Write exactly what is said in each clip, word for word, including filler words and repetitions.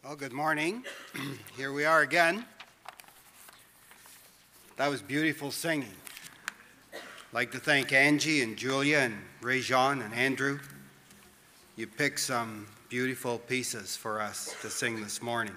Well, good morning. Here we are again. That was beautiful singing. I'd like to thank Angie and Julia and Ray-Jean and Andrew. You picked some beautiful pieces for us to sing this morning.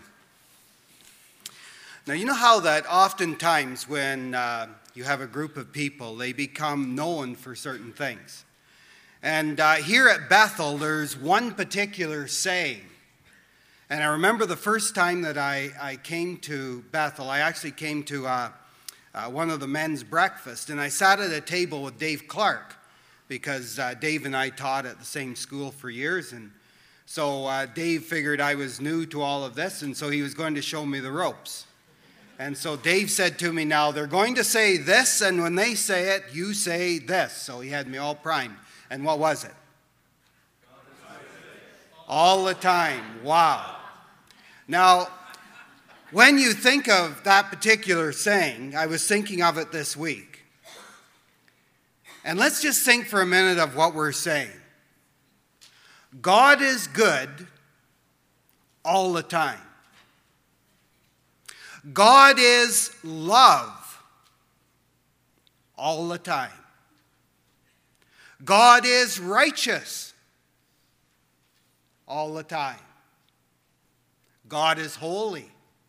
Now, you know how that oftentimes when uh, you have a group of people, they become known for certain things. And uh, here at Bethel, there's one particular saying. And I remember the first time that I, I came to Bethel, I actually came to uh, uh, one of the men's breakfast, and I sat at a table with Dave Clark, because uh, Dave and I taught at the same school for years, and so uh, Dave figured I was new to all of this, and so he was going to show me the ropes. And so Dave said to me, now they're going to say this, and when they say it, you say this. So he had me all primed. And what was it? All the time. Wow. Now, when you think of that particular saying, I was thinking of it this week. And let's just think for a minute of what we're saying. God is good all the time. God is love all the time. God is righteous all the time. God is holy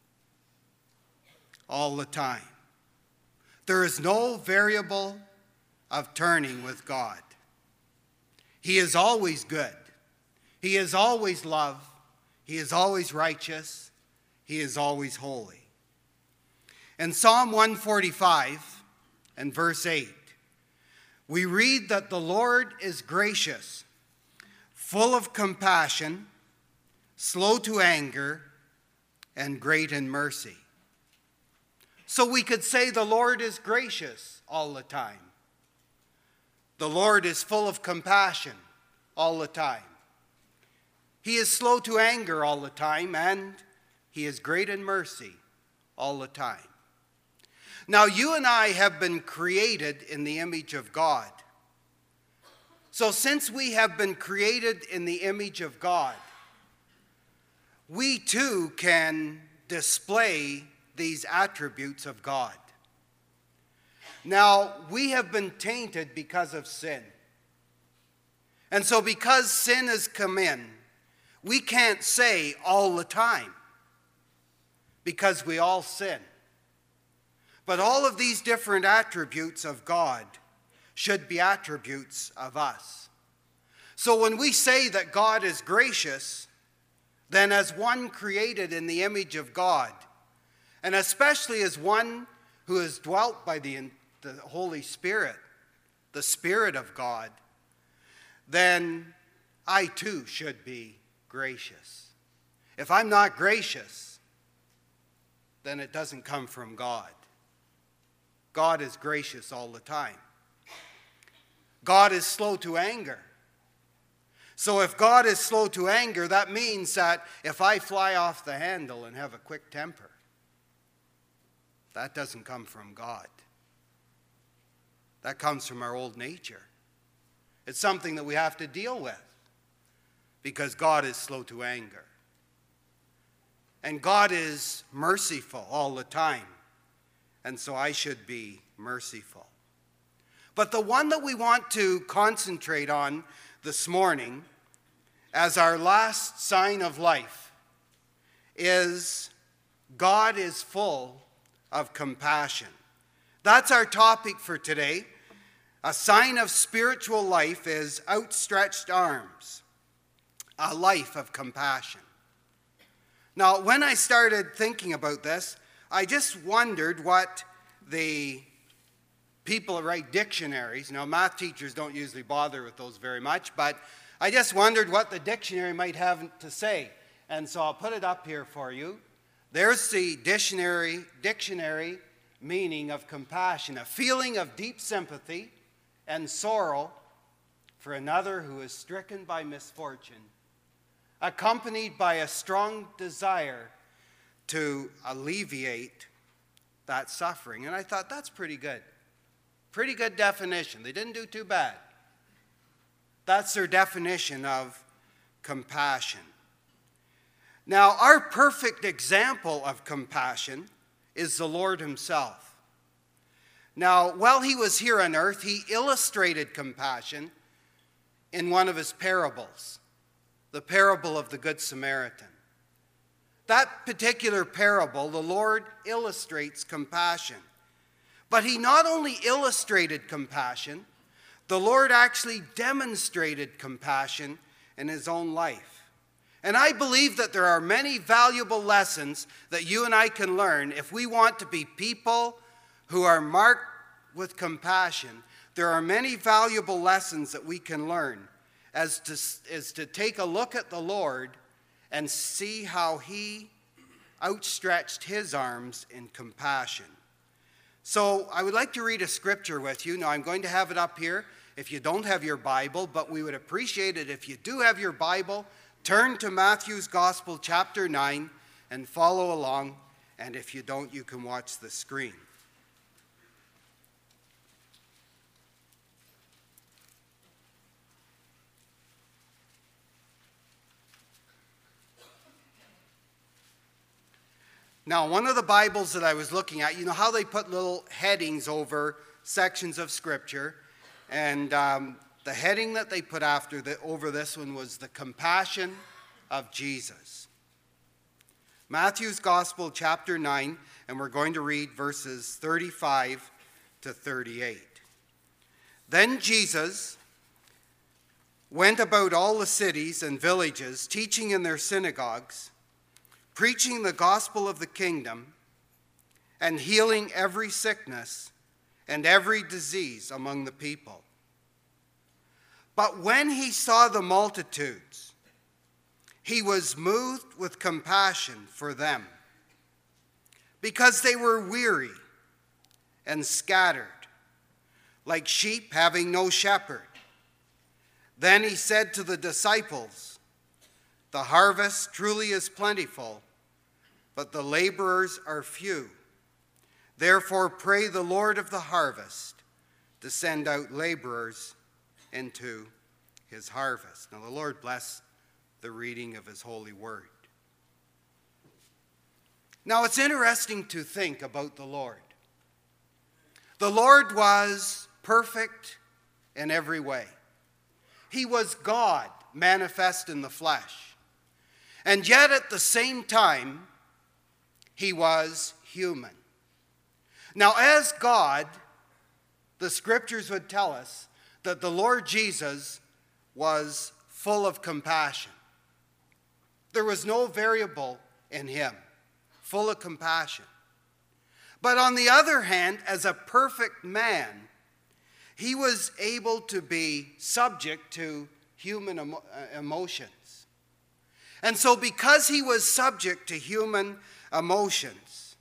all the time. There is no variable of turning with God. He is always good. He is always love. He is always righteous. He is always holy. In Psalm one forty-five and verse eight, we read that the Lord is gracious, full of compassion, slow to anger, and great in mercy. So we could say the Lord is gracious all the time. The Lord is full of compassion all the time. He is slow to anger all the time, and he is great in mercy all the time. Now, you and I have been created in the image of God. So since we have been created in the image of God, we too can display these attributes of God. Now, we have been tainted because of sin. And so because sin has come in, we can't say all the time, because we all sin. But all of these different attributes of God should be attributes of us. So when we say that God is gracious, then as one created in the image of God, and especially as one who is dwelt by the, the Holy Spirit, the Spirit of God, then I too should be gracious. If I'm not gracious, then it doesn't come from God. God is gracious all the time. God is slow to anger. So if God is slow to anger, that means that if I fly off the handle and have a quick temper, that doesn't come from God. That comes from our old nature. It's something that we have to deal with because God is slow to anger. And God is merciful all the time. And so I should be merciful. But the one that we want to concentrate on this morning as our last sign of life is God is full of compassion. That's our topic for today. A sign of spiritual life is outstretched arms, a life of compassion. Now, when I started thinking about this, I just wondered what the people that write dictionaries, now math teachers don't usually bother with those very much, but I just wondered what the dictionary might have to say. And so I'll put it up here for you. There's the dictionary, dictionary meaning of compassion, a feeling of deep sympathy and sorrow for another who is stricken by misfortune, accompanied by a strong desire to alleviate that suffering. And I thought, that's pretty good. Pretty good definition. They didn't do too bad. That's their definition of compassion. Now, our perfect example of compassion is the Lord himself. Now, while he was here on earth, he illustrated compassion in one of his parables, the parable of the Good Samaritan. That particular parable, the Lord illustrates compassion. But he not only illustrated compassion, the Lord actually demonstrated compassion in his own life. And I believe that there are many valuable lessons that you and I can learn if we want to be people who are marked with compassion. There are many valuable lessons that we can learn as to, as to take a look at the Lord and see how he outstretched his arms in compassion. So I would like to read a scripture with you. Now I'm going to have it up here if you don't have your Bible, but we would appreciate it if you do have your Bible. Turn to Matthew's Gospel, chapter nine, and follow along. And if you don't, you can watch the screen. Now, one of the Bibles that I was looking at, you know how they put little headings over sections of Scripture, and um, the heading that they put after the, over this one was the compassion of Jesus. Matthew's Gospel, chapter nine, and we're going to read verses thirty-five to thirty-eight. Then Jesus went about all the cities and villages, teaching in their synagogues, preaching the gospel of the kingdom, and healing every sickness and every disease among the people. But when he saw the multitudes, he was moved with compassion for them, because they were weary and scattered, like sheep having no shepherd. Then he said to the disciples, "The harvest truly is plentiful, but the laborers are few. Therefore pray the Lord of the harvest to send out laborers into his harvest." Now the Lord bless the reading of his holy word. Now it's interesting to think about the Lord. The Lord was perfect in every way. He was God manifest in the flesh. And yet at the same time, he was human. Now, as God, the scriptures would tell us that the Lord Jesus was full of compassion. There was no variable in him, full of compassion. But on the other hand, as a perfect man, he was able to be subject to human emo- emotions. And so because he was subject to human emotions,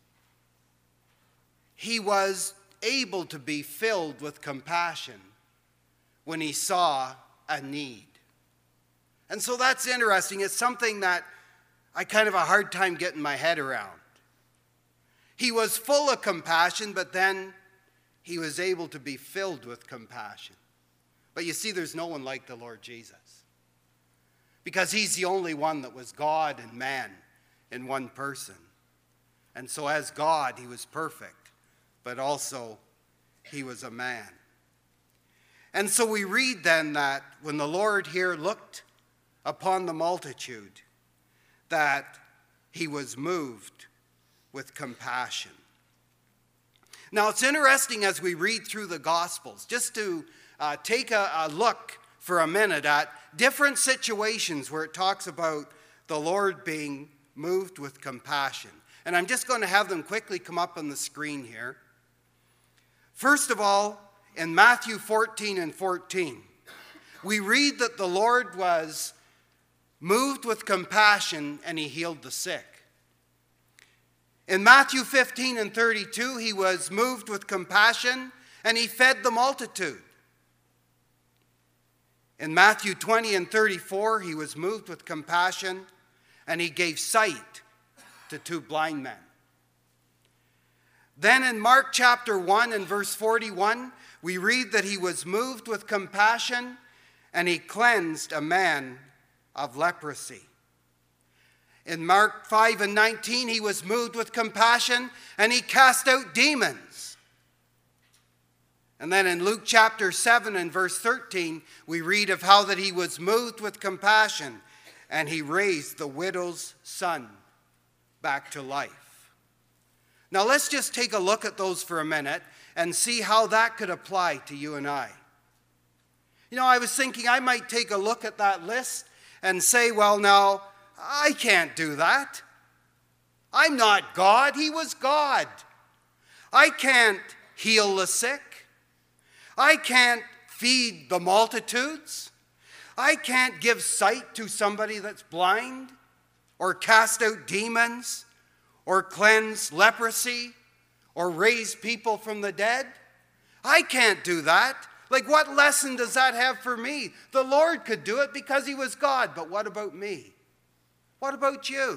he was able to be filled with compassion when he saw a need. And so that's interesting. It's something that I kind of have a hard time getting my head around. He was full of compassion, but then he was able to be filled with compassion. But you see, there's no one like the Lord Jesus, because he's the only one that was God and man in one person. And so as God, he was perfect, but also he was a man. And so we read then that when the Lord here looked upon the multitude, that he was moved with compassion. Now it's interesting as we read through the Gospels, just to uh, take a, a look for a minute at different situations where it talks about the Lord being moved with compassion. And I'm just going to have them quickly come up on the screen here. First of all, in Matthew fourteen and fourteen, we read that the Lord was moved with compassion and he healed the sick. In Matthew fifteen and thirty-two, he was moved with compassion and he fed the multitude. In Matthew twenty and thirty-four, he was moved with compassion and he gave sight to two blind men. Then in Mark chapter one and verse forty-one, we read that he was moved with compassion and he cleansed a man of leprosy. In Mark five and nineteen, he was moved with compassion and he cast out demons. And then in Luke chapter seven and verse thirteen, we read of how that he was moved with compassion and he raised the widow's son back to life. Now let's just take a look at those for a minute and see how that could apply to you and I. You know, I was thinking I might take a look at that list and say, well, now, I can't do that. I'm not God. He was God. I can't heal the sick. I can't feed the multitudes. I can't give sight to somebody that's blind, or cast out demons, or cleanse leprosy, or raise people from the dead. I can't do that. Like, what lesson does that have for me? The Lord could do it because he was God, but what about me? What about you?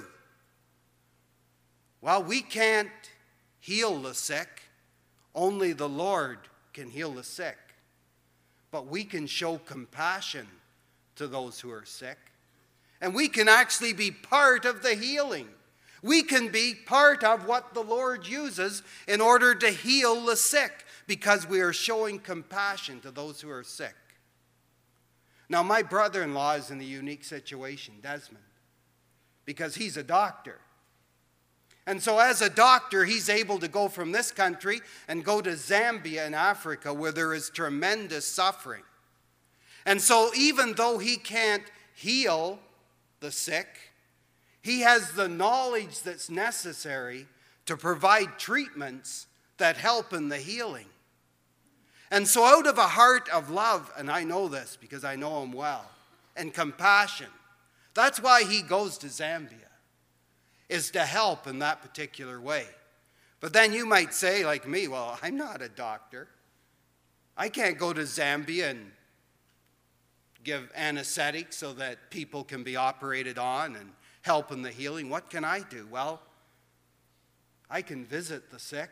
Well, we can't heal the sick. Only the Lord can heal the sick. But we can show compassion to those who are sick. And we can actually be part of the healing. We can be part of what the Lord uses in order to heal the sick, because we are showing compassion to those who are sick. Now, my brother-in-law is in a unique situation, Desmond, because he's a doctor. And so as a doctor, he's able to go from this country and go to Zambia in Africa, where there is tremendous suffering. And so even though he can't heal the sick, he has the knowledge that's necessary to provide treatments that help in the healing. And so out of a heart of love, and I know this because I know him well, and compassion, that's why he goes to Zambia, is to help in that particular way. But then you might say, like me, well, I'm not a doctor. I can't go to Zambia and give anesthetic so that people can be operated on and help in the healing. What can I do? Well, I can visit the sick.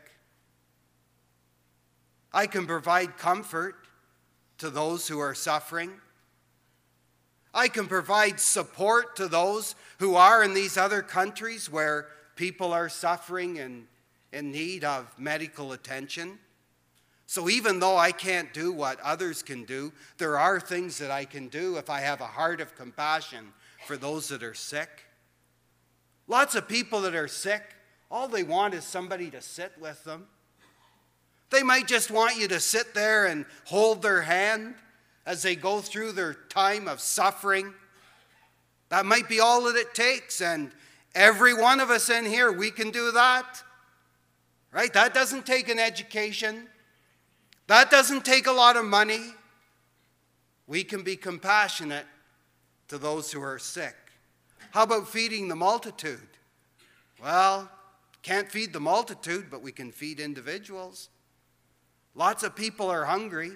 I can provide comfort to those who are suffering. I can provide support to those who are in these other countries where people are suffering and in need of medical attention. So even though I can't do what others can do, there are things that I can do if I have a heart of compassion for those that are sick. Lots of people that are sick, all they want is somebody to sit with them. They might just want you to sit there and hold their hand as they go through their time of suffering. That might be all that it takes, and every one of us in here, we can do that. Right? That doesn't take an education. That doesn't take a lot of money. We can be compassionate to those who are sick. How about feeding the multitude? Well, can't feed the multitude, but we can feed individuals. Lots of people are hungry.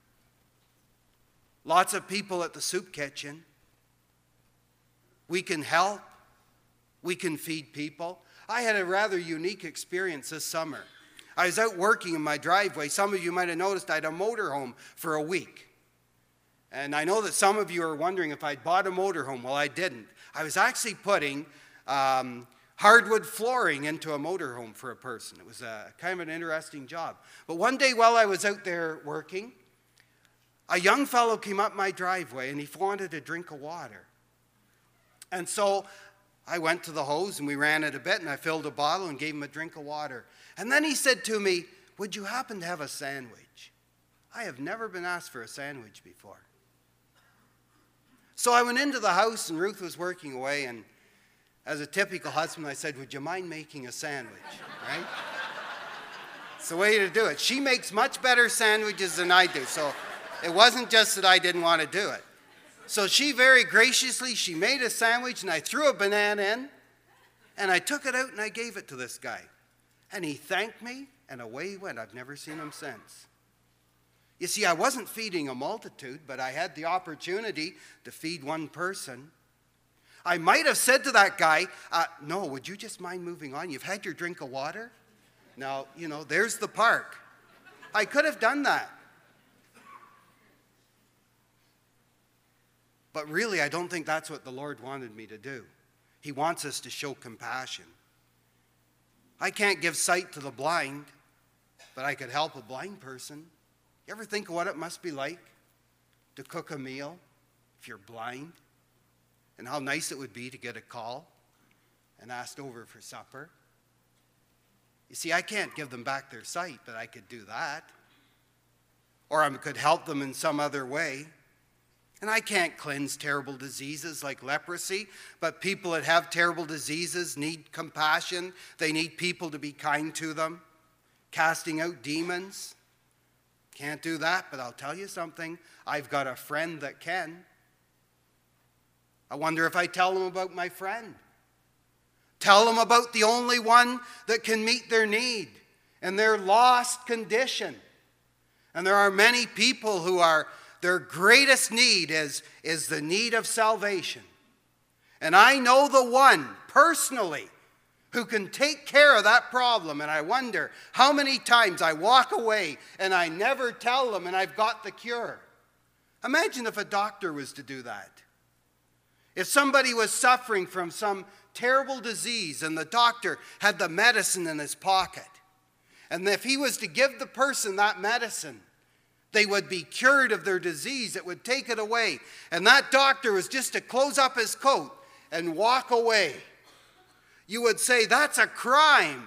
Lots of people at the soup kitchen. We can help. We can feed people. I had a rather unique experience this summer. I was out working in my driveway. Some of you might have noticed I had a motorhome for a week. And I know that some of you are wondering if I'd bought a motorhome. Well, I didn't. I was actually putting um, hardwood flooring into a motorhome for a person. It was a, kind of an interesting job. But one day while I was out there working, a young fellow came up my driveway and he wanted a drink of water. And so I went to the hose and we ran it a bit and I filled a bottle and gave him a drink of water. And then he said to me, "Would you happen to have a sandwich?" I have never been asked for a sandwich before. So I went into the house and Ruth was working away, and as a typical husband, I said, "Would you mind making a sandwich?" Right? It's the way to do it. She makes much better sandwiches than I do, so it wasn't just that I didn't want to do it. So she very graciously, she made a sandwich, and I threw a banana in, and I took it out and I gave it to this guy. And he thanked me, and away he went. I've never seen him since. You see, I wasn't feeding a multitude, but I had the opportunity to feed one person. I might have said to that guy, uh, "No, would you just mind moving on? You've had your drink of water. Now, you know, there's the park." I could have done that. But really, I don't think that's what the Lord wanted me to do. He wants us to show compassion. I can't give sight to the blind, but I could help a blind person. You ever think of what it must be like to cook a meal if you're blind? And how nice it would be to get a call and asked over for supper. You see, I can't give them back their sight, but I could do that. Or I could help them in some other way. And I can't cleanse terrible diseases like leprosy, but people that have terrible diseases need compassion. They need people to be kind to them. Casting out demons. Can't do that, but I'll tell you something. I've got a friend that can. I wonder if I tell them about my friend. Tell them about the only one that can meet their need and their lost condition. And there are many people who are, their greatest need is, is the need of salvation. And I know the one personally who can take care of that problem. And I wonder how many times I walk away and I never tell them and I've got the cure. Imagine if a doctor was to do that. If somebody was suffering from some terrible disease and the doctor had the medicine in his pocket, and if he was to give the person that medicine, they would be cured of their disease. It would take it away. And that doctor was just to close up his coat and walk away. You would say, that's a crime.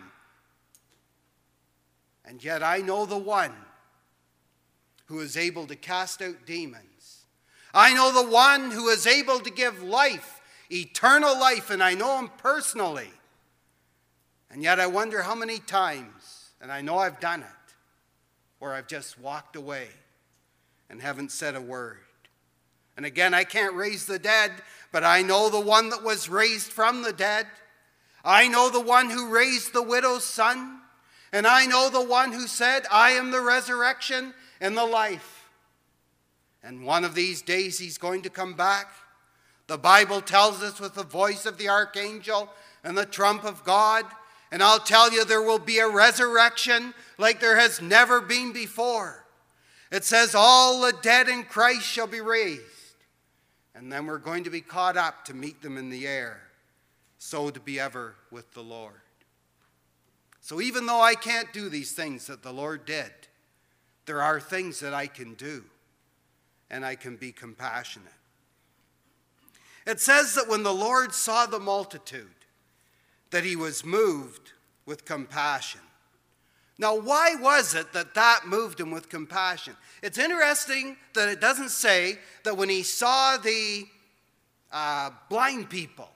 And yet I know the one who is able to cast out demons. I know the one who is able to give life, eternal life, and I know him personally. And yet I wonder how many times, and I know I've done it, where I've just walked away and haven't said a word. And again, I can't raise the dead, but I know the one that was raised from the dead. I know the one who raised the widow's son. And I know the one who said, I am the resurrection and the life. And one of these days he's going to come back. The Bible tells us with the voice of the archangel and the trump of God. And I'll tell you, there will be a resurrection like there has never been before. It says all the dead in Christ shall be raised. And then we're going to be caught up to meet them in the air, so to be ever with the Lord. So even though I can't do these things that the Lord did, there are things that I can do, and I can be compassionate. It says that when the Lord saw the multitude, that he was moved with compassion. Now, why was it that that moved him with compassion? It's interesting that it doesn't say that when he saw the uh, blind people,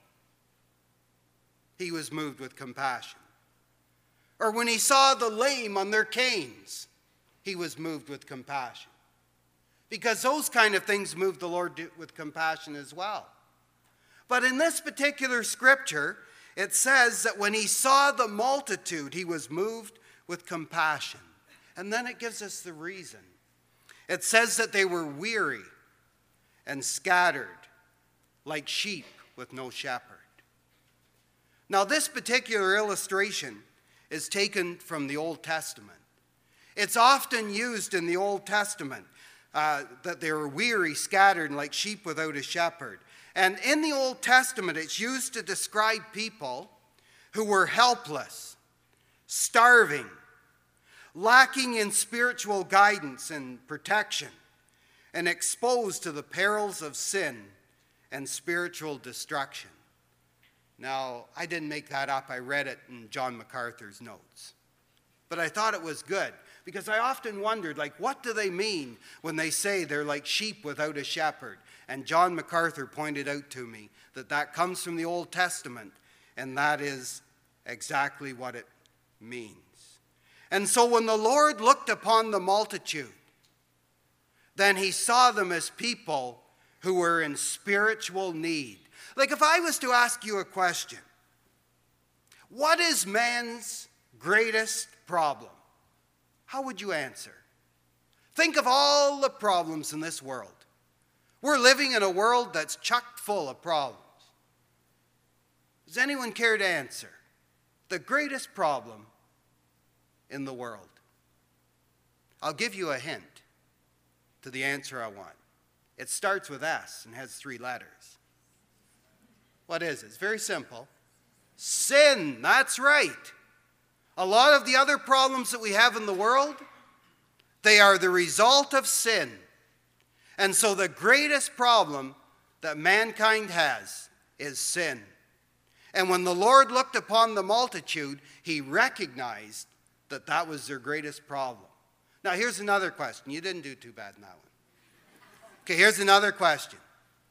he was moved with compassion. Or when he saw the lame on their canes, he was moved with compassion. Because those kind of things moved the Lord with compassion as well. But in this particular scripture, it says that when he saw the multitude, he was moved with compassion. And then it gives us the reason. It says that they were weary and scattered like sheep with no shepherd. Now, this particular illustration is taken from the Old Testament. It's often used in the Old Testament uh, that they were weary, scattered, like sheep without a shepherd. And in the Old Testament, it's used to describe people who were helpless, starving, lacking in spiritual guidance and protection, and exposed to the perils of sin and spiritual destruction. Now, I didn't make that up. I read it in John MacArthur's notes. But I thought it was good, because I often wondered, like, what do they mean when they say they're like sheep without a shepherd? And John MacArthur pointed out to me that that comes from the Old Testament, and that is exactly what it means. And so when the Lord looked upon the multitude, then he saw them as people who were in spiritual need. Like if I was to ask you a question, what is man's greatest problem? How would you answer? Think of all the problems in this world. We're living in a world that's chock full of problems. Does anyone care to answer? The greatest problem in the world. I'll give you a hint to the answer I want. It starts with S and has three letters. What is it? It's very simple. Sin. That's right. A lot of the other problems that we have in the world, they are the result of sin. And so the greatest problem that mankind has is sin. And when the Lord looked upon the multitude, he recognized that that was their greatest problem. Now, here's another question. You didn't do too bad in that one. Okay, here's another question.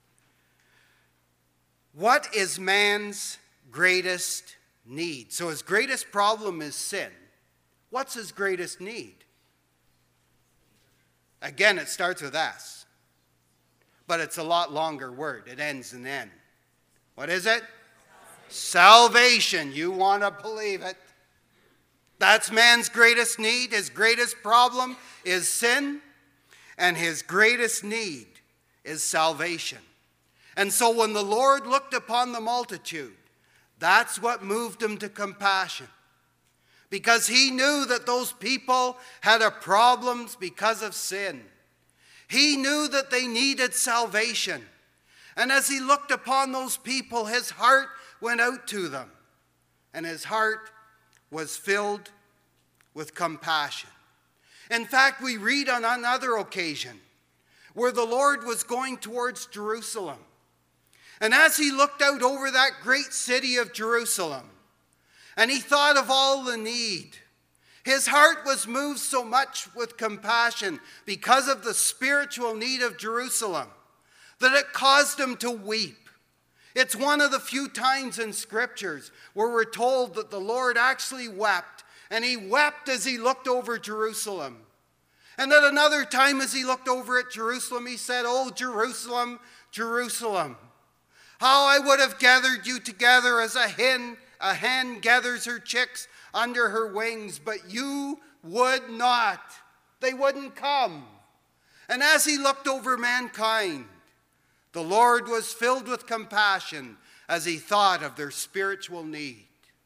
What is man's greatest need? So his greatest problem is sin. What's his greatest need? Again, it starts with S. But it's a lot longer word. It ends in N. What is it? Salvation. You want to believe it. That's man's greatest need. His greatest problem is sin. And his greatest need is salvation. And so when the Lord looked upon the multitude, that's what moved him to compassion. Because he knew that those people had a problems because of sin. He knew that they needed salvation. And as he looked upon those people, his heart went out to them. And his heart was filled with compassion. In fact, we read on another occasion where the Lord was going towards Jerusalem. And as he looked out over that great city of Jerusalem, and he thought of all the need, his heart was moved so much with compassion because of the spiritual need of Jerusalem that it caused him to weep. It's one of the few times in scriptures where we're told that the Lord actually wept, and he wept as he looked over Jerusalem. And at another time as he looked over at Jerusalem, he said, "Oh, Jerusalem, Jerusalem, how I would have gathered you together as a hen, a hen gathers her chicks under her wings, but you would not." They wouldn't come. And as he looked over mankind, the Lord was filled with compassion as he thought of their spiritual need.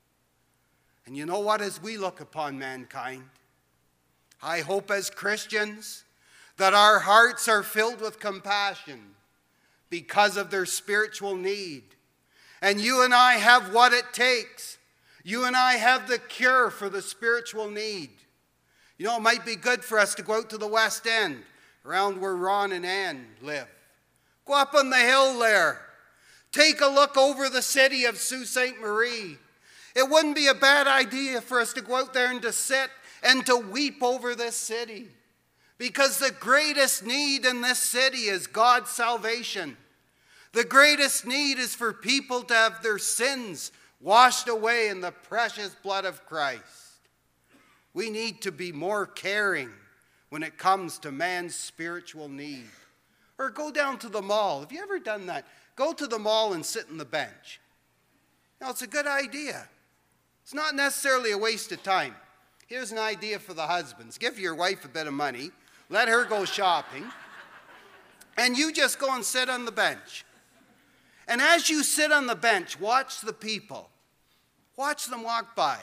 And you know what? As we look upon mankind, I hope as Christians that our hearts are filled with compassion because of their spiritual need. And you and I have what it takes. You and I have the cure for the spiritual need. You know, it might be good for us to go out to the West End, around where Ron and Ann live. Go up on the hill there. Take a look over the city of Sault Ste. Marie. It wouldn't be a bad idea for us to go out there and to sit and to weep over this city. Because the greatest need in this city is God's salvation. The greatest need is for people to have their sins washed away in the precious blood of Christ. We need to be more caring when it comes to man's spiritual need. Or go down to the mall. Have you ever done that? Go to the mall and sit on the bench. Now, it's a good idea. It's not necessarily a waste of time. Here's an idea for the husbands. Give your wife a bit of money. Let her go shopping. And you just go and sit on the bench. And as you sit on the bench, watch the people. Watch them walk by.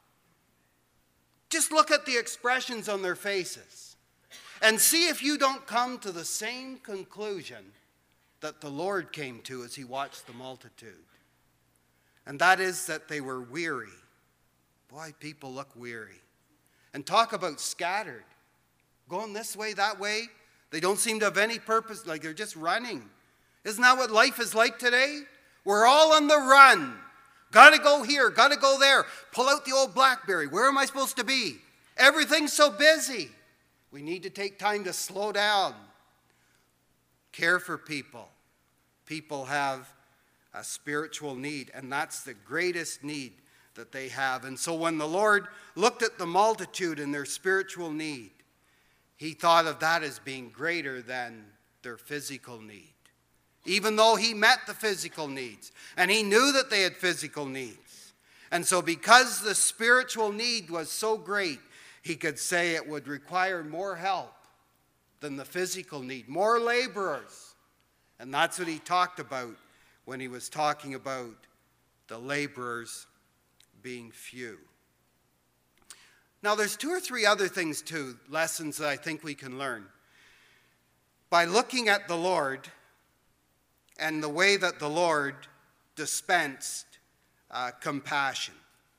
Just look at the expressions on their faces. And see if you don't come to the same conclusion that the Lord came to as he watched the multitude. And that is that they were weary. Boy, people look weary. And talk about scattered. Going this way, that way. They don't seem to have any purpose, like they're just running. Isn't that what life is like today? We're all on the run. Got to go here, got to go there. Pull out the old BlackBerry. Where am I supposed to be? Everything's so busy. We need to take time to slow down. Care for people. People have a spiritual need, and that's the greatest need that they have. And so when the Lord looked at the multitude and their spiritual need, he thought of that as being greater than their physical need. Even though he met the physical needs, and he knew that they had physical needs. And so because the spiritual need was so great, he could say it would require more help than the physical need, more laborers. And that's what he talked about when he was talking about the laborers being few. Now there's two or three other things too, lessons that I think we can learn. By looking at the Lord and the way that the Lord dispensed uh, compassion.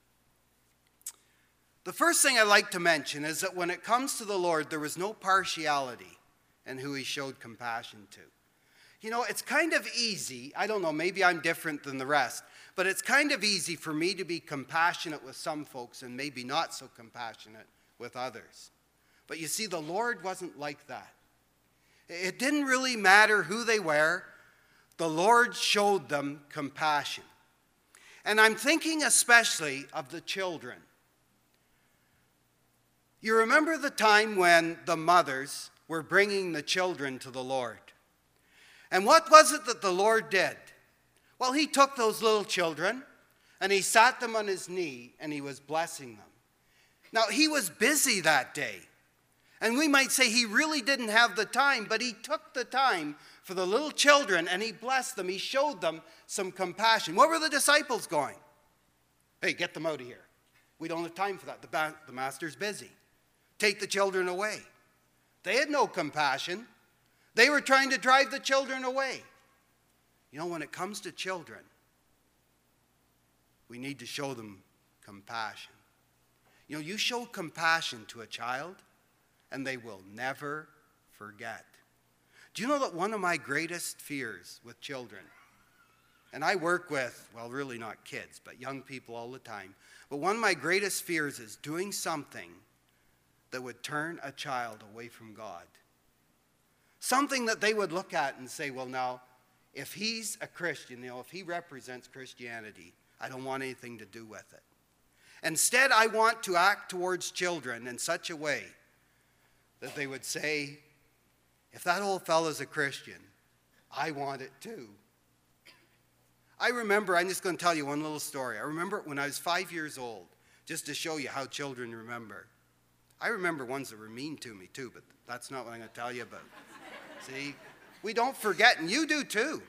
The first thing I'd like to mention is that when it comes to the Lord, there was no partiality in who he showed compassion to. You know, it's kind of easy, I don't know, maybe I'm different than the rest, but it's kind of easy for me to be compassionate with some folks and maybe not so compassionate with others. But you see, the Lord wasn't like that. It didn't really matter who they were. The Lord showed them compassion. And I'm thinking especially of the children. You remember the time when the mothers were bringing the children to the Lord. And what was it that the Lord did? Well, he took those little children and he sat them on his knee and he was blessing them. Now, he was busy that day. And we might say he really didn't have the time, but he took the time for the little children and he blessed them. He showed them some compassion. What were the disciples going? Hey, get them out of here. We don't have time for that. The, ba- the master's busy. Take the children away. They had no compassion. They were trying to drive the children away. You know, when it comes to children, we need to show them compassion. You know, you show compassion to a child, and they will never forget. Do you know that one of my greatest fears with children, and I work with, well, really not kids, but young people all the time, but one of my greatest fears is doing something that would turn a child away from God. Something that they would look at and say, well, now, if he's a Christian, you know, if he represents Christianity, I don't want anything to do with it. Instead, I want to act towards children in such a way that they would say, if that old fella's a Christian, I want it too. I remember, I'm just going to tell you one little story. I remember when I was five years old, just to show you how children remember. I remember ones that were mean to me too, but that's not what I'm going to tell you about. See, we don't forget, and you do too.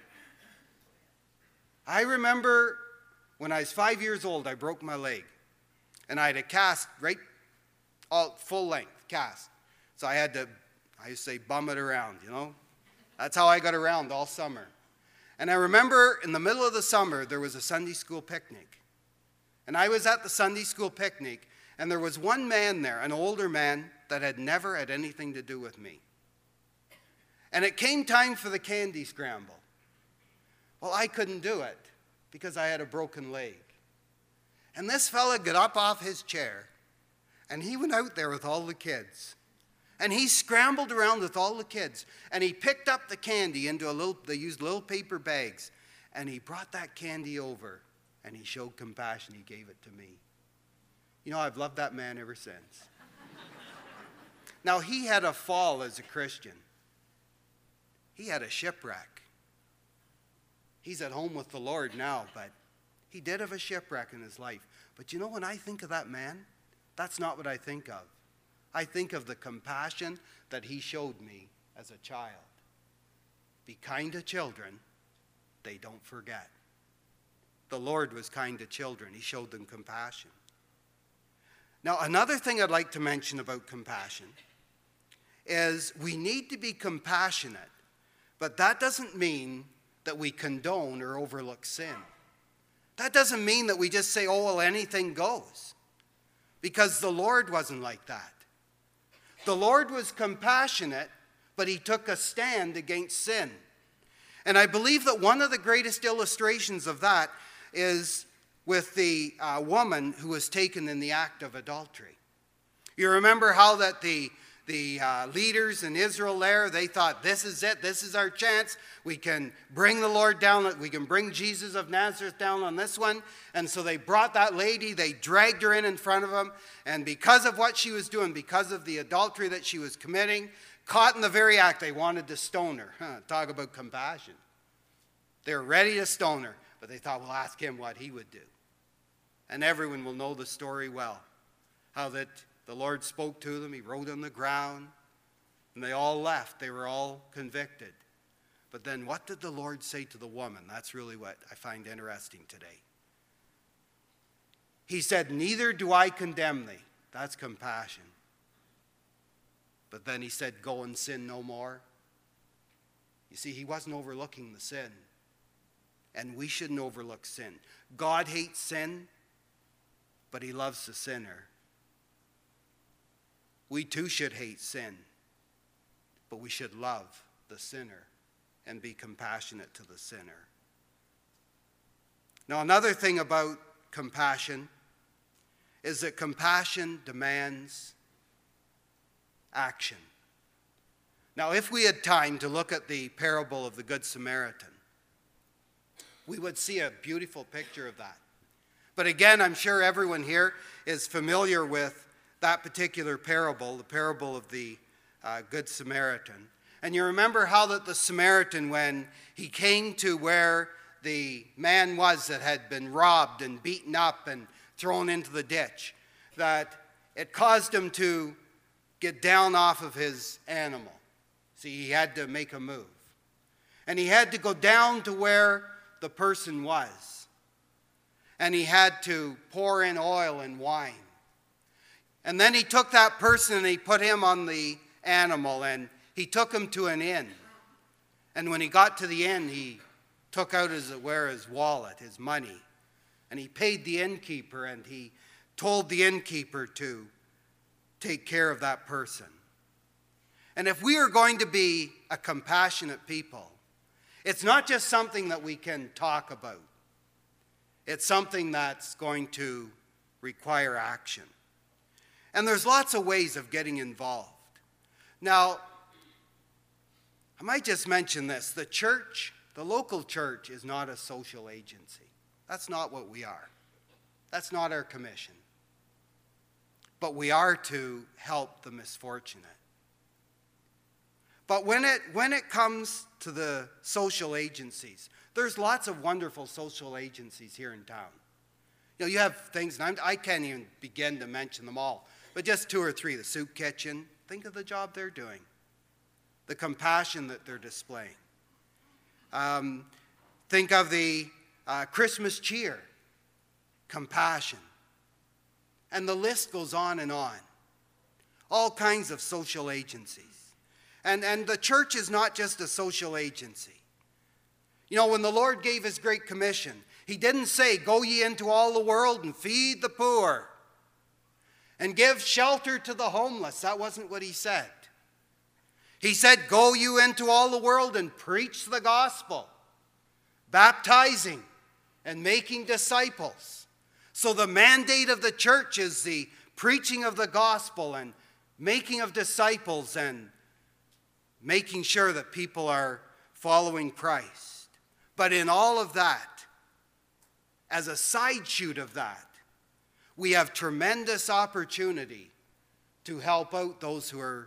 I remember when I was five years old, I broke my leg. And I had a cast right, all full length cast. So I had to, I used to say, bum it around, you know. That's how I got around all summer. And I remember in the middle of the summer, there was a Sunday school picnic. And I was at the Sunday school picnic, and there was one man there, an older man, that had never had anything to do with me. And it came time for the candy scramble. Well, I couldn't do it because I had a broken leg. And this fella got up off his chair, and he went out there with all the kids. And he scrambled around with all the kids, and he picked up the candy into a little, they used little paper bags, and he brought that candy over, and he showed compassion. He gave it to me. You know, I've loved that man ever since. Now, he had a fall as a Christian. He had a shipwreck. He's at home with the Lord now, but he did have a shipwreck in his life. But you know, when I think of that man, that's not what I think of. I think of the compassion that he showed me as a child. Be kind to children, they don't forget. The Lord was kind to children. He showed them compassion. Now, another thing I'd like to mention about compassion is we need to be compassionate, but that doesn't mean that we condone or overlook sin. That doesn't mean that we just say, oh, well, anything goes. Because the Lord wasn't like that. The Lord was compassionate, but he took a stand against sin. And I believe that one of the greatest illustrations of that is with the uh, woman who was taken in the act of adultery. You remember how that the The uh, leaders in Israel there, they thought, this is it, this is our chance. We can bring the Lord down, we can bring Jesus of Nazareth down on this one. And so they brought that lady, they dragged her in in front of them. And because of what she was doing, because of the adultery that she was committing, caught in the very act, they wanted to stone her. Huh, talk about compassion. They were ready to stone her, but they thought, we'll ask him what he would do. And everyone will know the story well, how that the Lord spoke to them, he wrote on the ground, and they all left. They were all convicted. But then what did the Lord say to the woman? That's really what I find interesting today. He said, neither do I condemn thee. That's compassion. But then he said, go and sin no more. You see, he wasn't overlooking the sin. And we shouldn't overlook sin. God hates sin, but he loves the sinner. We too should hate sin, but we should love the sinner and be compassionate to the sinner. Now, another thing about compassion is that compassion demands action. Now, if we had time to look at the parable of the Good Samaritan, we would see a beautiful picture of that. But again, I'm sure everyone here is familiar with that particular parable, the parable of the uh, Good Samaritan. And you remember how that the Samaritan, when he came to where the man was that had been robbed and beaten up and thrown into the ditch, that it caused him to get down off of his animal. See, he had to make a move. And he had to go down to where the person was. And he had to pour in oil and wine. And then he took that person and he put him on the animal and he took him to an inn. And when he got to the inn, he took out, as it were, his wallet, his money. And he paid the innkeeper and he told the innkeeper to take care of that person. And if we are going to be a compassionate people, it's not just something that we can talk about. It's something that's going to require action. And there's lots of ways of getting involved. Now, I might just mention this. The church, the local church, is not a social agency. That's not what we are. That's not our commission. But we are to help the misfortunate. But when it, when it comes to the social agencies, there's lots of wonderful social agencies here in town. You know, you have things, and I'm, I can't even begin to mention them all, but just two or three. The Soup Kitchen, think of the job they're doing, the compassion that they're displaying. Um, think of the uh, Christmas cheer, compassion. And the list goes on and on. All kinds of social agencies. And, and the church is not just a social agency. You know, when the Lord gave his Great Commission, he didn't say, go ye into all the world and feed the poor and give shelter to the homeless. That wasn't what he said. He said, go you into all the world and preach the gospel, baptizing and making disciples. So the mandate of the church is the preaching of the gospel and making of disciples and making sure that people are following Christ. But in all of that, as a side shoot of that, we have tremendous opportunity to help out those who are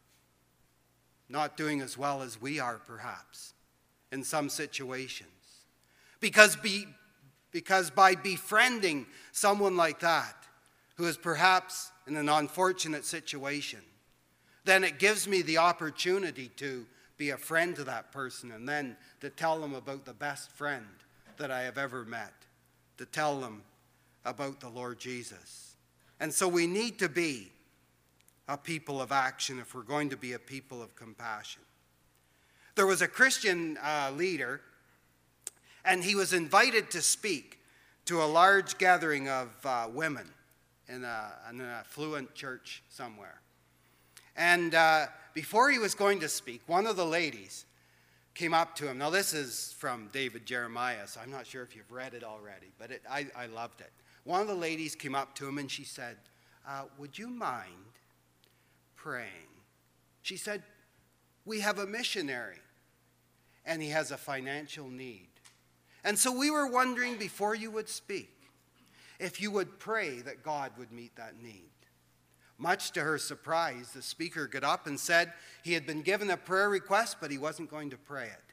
not doing as well as we are, perhaps, in some situations. Because, be, because by befriending someone like that, who is perhaps in an unfortunate situation, then it gives me the opportunity to be a friend to that person and then to tell them about the best friend that I have ever met, to tell them about the Lord Jesus. And so we need to be a people of action if we're going to be a people of compassion. There was a Christian uh, leader, and he was invited to speak to a large gathering of uh, women in, a, in an affluent church somewhere. And uh, before he was going to speak, one of the ladies came up to him. Now, this is from David Jeremiah, so I'm not sure if you've read it already, but it, I, I loved it. One of the ladies came up to him and she said, uh, would you mind praying? She said, we have a missionary, and he has a financial need. And so we were wondering, before you would speak, if you would pray that God would meet that need. Much to her surprise, the speaker got up and said he had been given a prayer request, but he wasn't going to pray it.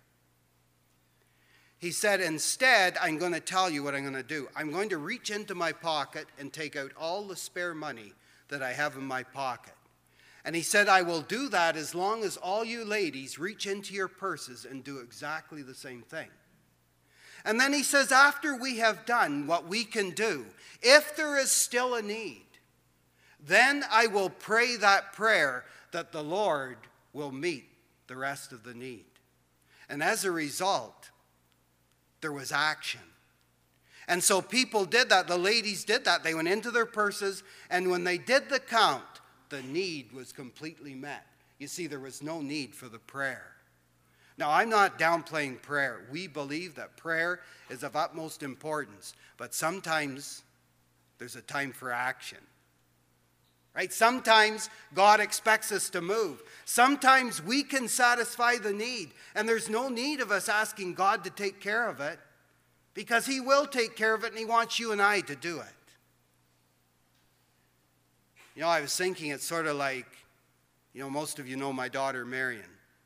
He said, instead, I'm going to tell you what I'm going to do. I'm going to reach into my pocket and take out all the spare money that I have in my pocket. And he said, I will do that as long as all you ladies reach into your purses and do exactly the same thing. And then he says, after we have done what we can do, if there is still a need, then I will pray that prayer that the Lord will meet the rest of the need. And as a result, There was action. And so people did that. The ladies did that. They went into their purses, and when they did the count, the need was completely met. You see, there was no need for the prayer. Now, I'm not downplaying prayer. We believe that prayer is of utmost importance, but sometimes there's a time for action. Right? Sometimes God expects us to move. Sometimes we can satisfy the need, and there's no need of us asking God to take care of it, because he will take care of it, and he wants you and I to do it. You know, I was thinking it's sort of like, you know, most of you know my daughter, Marion.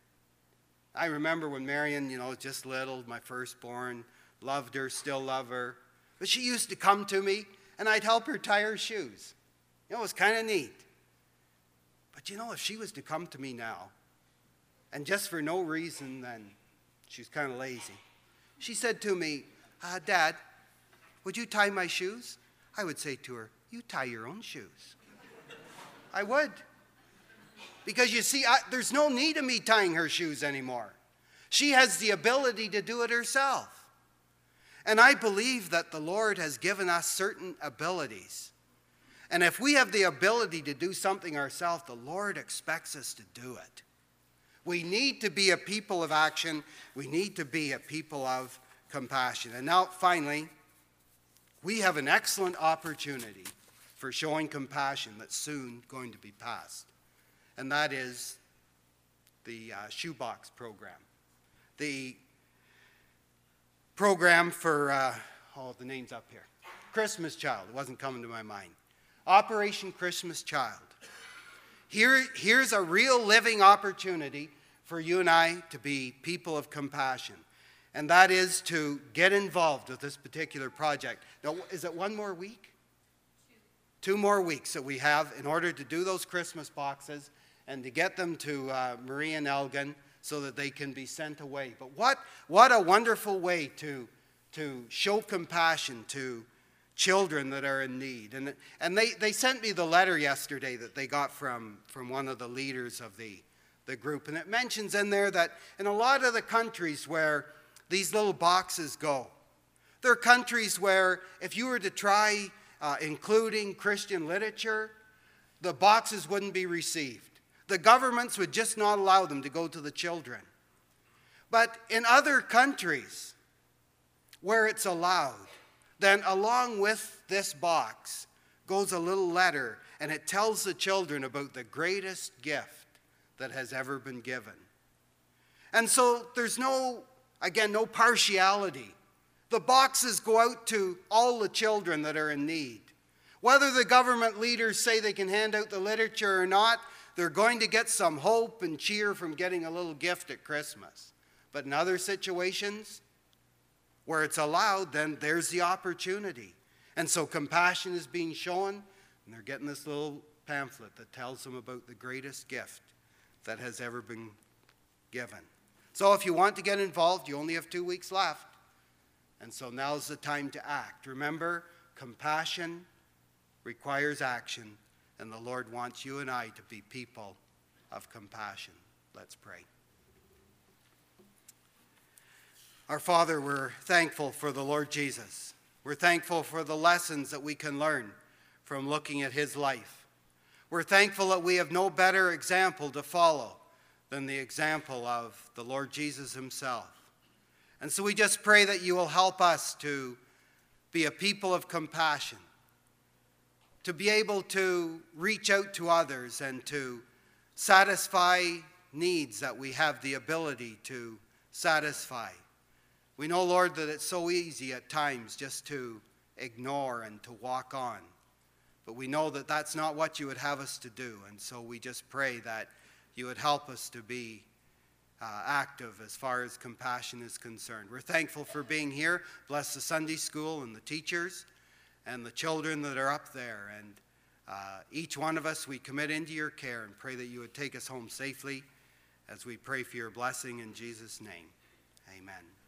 I remember when Marion, you know, was just little, my firstborn, loved her, still love her. But she used to come to me, and I'd help her tie her shoes. You know, it was kind of neat. But you know, if she was to come to me now, and just for no reason, then she's kind of lazy. She said to me, uh, Dad, would you tie my shoes? I would say to her, you tie your own shoes. I would. Because you see, I, there's no need of me tying her shoes anymore. She has the ability to do it herself. And I believe that the Lord has given us certain abilities. And if we have the ability to do something ourselves, the Lord expects us to do it. We need to be a people of action. We need to be a people of compassion. And now, finally, we have an excellent opportunity for showing compassion that's soon going to be passed. And that is the uh, shoebox program. The program for, uh, oh, the name's up here. Christmas Child. It wasn't coming to my mind. Operation Christmas Child. Here, here's a real living opportunity for you and I to be people of compassion. And that is to get involved with this particular project. Now, is it one more week? Two, Two more weeks that we have in order to do those Christmas boxes and to get them to uh, Marie and Elgin so that they can be sent away. But what, what a wonderful way to, to show compassion to children that are in need. And, and they, they sent me the letter yesterday that they got from, from one of the leaders of the, the group. And it mentions in there that in a lot of the countries where these little boxes go, there are countries where if you were to try uh, including Christian literature, the boxes wouldn't be received. The governments would just not allow them to go to the children. But in other countries where it's allowed, then along with this box goes a little letter, and it tells the children about the greatest gift that has ever been given. And so there's no, again, no partiality. The boxes go out to all the children that are in need. Whether the government leaders say they can hand out the literature or not, they're going to get some hope and cheer from getting a little gift at Christmas. But in other situations where it's allowed, then there's the opportunity. And so compassion is being shown, and they're getting this little pamphlet that tells them about the greatest gift that has ever been given. So if you want to get involved, you only have two weeks left. And so now's the time to act. Remember, compassion requires action. And the Lord wants you and I to be people of compassion. Let's pray. Our Father, we're thankful for the Lord Jesus. We're thankful for the lessons that we can learn from looking at his life. We're thankful that we have no better example to follow than the example of the Lord Jesus himself. And so we just pray that you will help us to be a people of compassion, to be able to reach out to others and to satisfy needs that we have the ability to satisfy. We know, Lord, that it's so easy at times just to ignore and to walk on. But we know that that's not what you would have us to do. And so we just pray that you would help us to be uh, active as far as compassion is concerned. We're thankful for being here. Bless the Sunday school and the teachers and the children that are up there. And uh, each one of us we commit into your care and pray that you would take us home safely as we pray for your blessing in Jesus' name. Amen.